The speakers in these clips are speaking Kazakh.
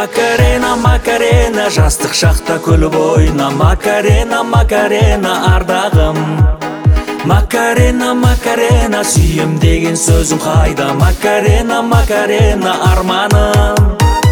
Макарена, Макарена, жастық шақта күліп ойна. Макарена, Макарена, ардағым. Макарена, Макарена, сүйем деген сөзім қайда. Макарена, Макарена, арманым.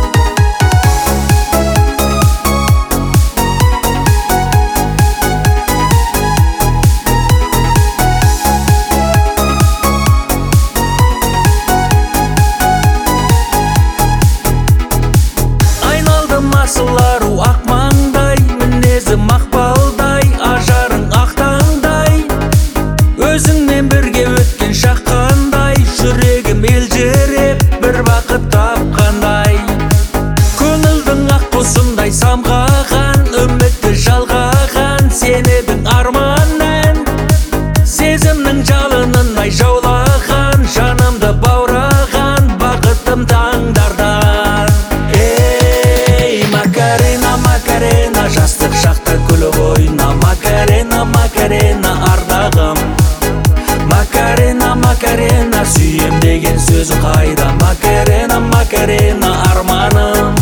Асылару ақ маңдай, мінезі мақпалдай, ажарың ақтаңдай. Өзіңмен бірге өткен шақ қандай, жүрегім елжіреп бір бақыт тапқандай. Көңілдің ақ құсындай самғаған, үмітті жалғаған, сен едің арманнан. Сезімнің жалынындай жаулаған, жанымды баураған, бақытым таңдардан. Макарена, жастық шақта күліп ойна. Макарена, Макарена, ардағым. Макарена, Макарена, сүйем деген сөзі қайда. Макарена, Макарена, арманым.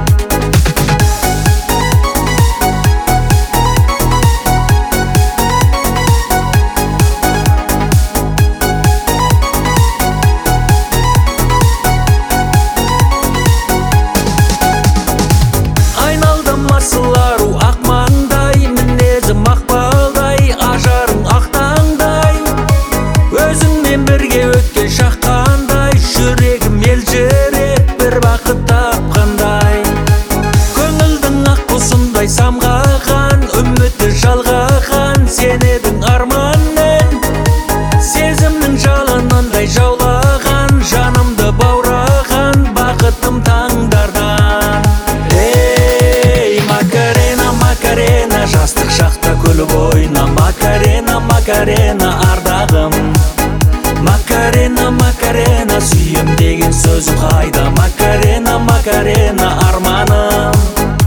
Асылару ақ маңдай, мінезі мақпалдай, ажарың ақтаңдай. Өзіңмен бірге өткен шақ қандай, жүрегім елжіреп бір бақыт тапқандай. Көңілдің ақ құсындай самғаған, үмітті жалғаған, сен едің арманнан. Сезімнің жалынындай жаулаған, жанымды баураған, бақытым таңдардан. Макарена, жастық шақта күліп ойна. Макарена, Макарена, ардағым. Макарена, Макарена, сүйем деген сөзім қайда. Макарена, Макарена, арманым.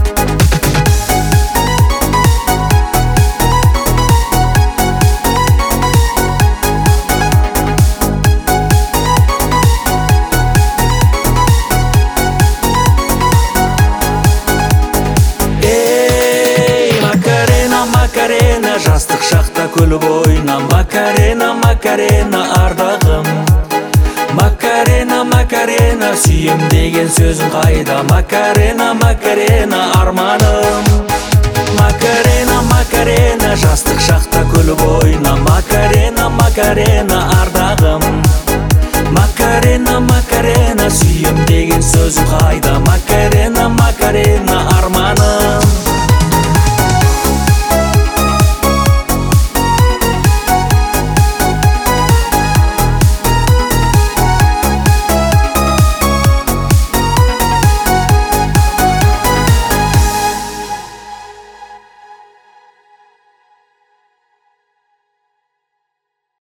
Макарена, жастық шақта күліп ойна. Макарена, Макарена, ардағым. Макарена, Макарена, сүйем деген сөзім қайда. Макарена, Макарена, арманым. Макарена, Макарена, жастық шақта күліп ойна. Макарена, Макарена, ардағым. Макарена, Макарена, сүйем деген сөзім қайда.